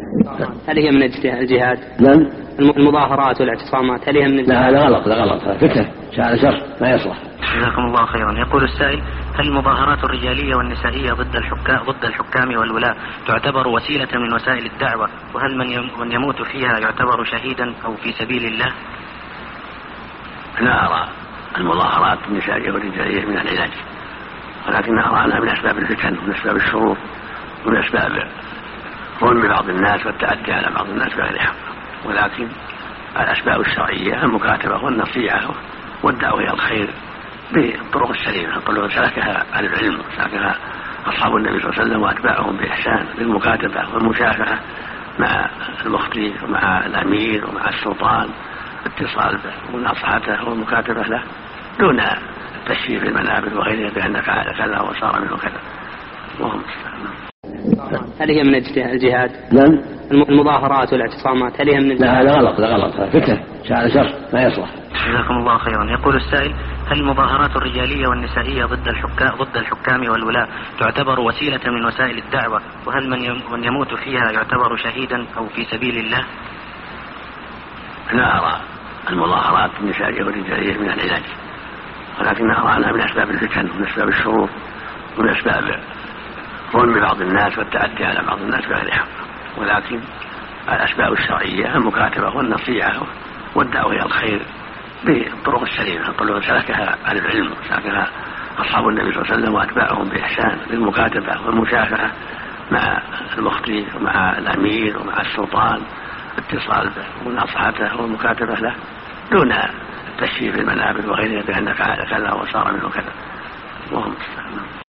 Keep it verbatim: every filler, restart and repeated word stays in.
هل هي من الجهاد؟ نعم. المظاهرات والاعتصامات هل هي من الجهاد؟ لا هذا غلط، لا غلط، فتنة شعر شر ما يصلح. جزاكم الله خيرا. يقول السائل: هل المظاهرات الرجالية والنسائية ضد الحكام ضد الحكام والولاة تعتبر وسيلة من وسائل الدعوة؟ وهل من يموت فيها يعتبر شهيدا أو في سبيل الله؟ أنا أرى المظاهرات النسائية والرجالية من العلاج، ولكن أرى أنها من أسباب الفتن ومن أسباب الشرور ومن أسباب ظلم بعض الناس والتعدي على بعض الناس بغير حق. ولكن الأسباب الشرعية المكاتبة والنصيحة والدعوة إلى الخير بالطرق السليمة، الطرق سلكها أهل العلم وسلكها أصحاب النبي صلى الله عليه وسلم وأتباعهم بإحسان، بالمكاتبة والمشافهة مع المفتي ومع الأمير ومع السلطان، اتصال به ومناصحته والمكاتبة له دون تشريف المنابر وغيرها بأن فعل كذا وصار منه كذا. اللهم هل هي من الجهاد؟ نعم. المظاهرات والاعتصامات هل هي من الجهاد؟ لا هذا غلط، لا غلط، فتنة شعر شر ما يصلح. جزاكم الله خيرا. يقول السائل: هل المظاهرات الرجالية والنسائية ضد الحكام ضد الحكام والولاة تعتبر وسيلة من وسائل الدعوة؟ وهل من يموت فيها يعتبر شهيدا أو في سبيل الله؟ أنا أرى المظاهرات النسائية والرجالية من العلاج، ولكن أرى أنها من أسباب الفتن ومن أسباب الشرور ومن أسباب ظلم بعض الناس والتعدي على بعض الناس بغير حق. ولكن الأسباب الشرعية المكاتبة والنصيحة والدعوة إلى الخير بالطرق السليمة، الطرق سلكها أهل العلم وسلكها أصحاب النبي صلى الله عليه وسلم وأتباعهم بإحسان، بالمكاتبة والمشافهة مع المفتي ومع الأمير ومع السلطان، اتصال به ومناصحته والمكاتبة له دون تشريف المنابر وغيرها بأن فعل كذا وصار منه كذا. اللهم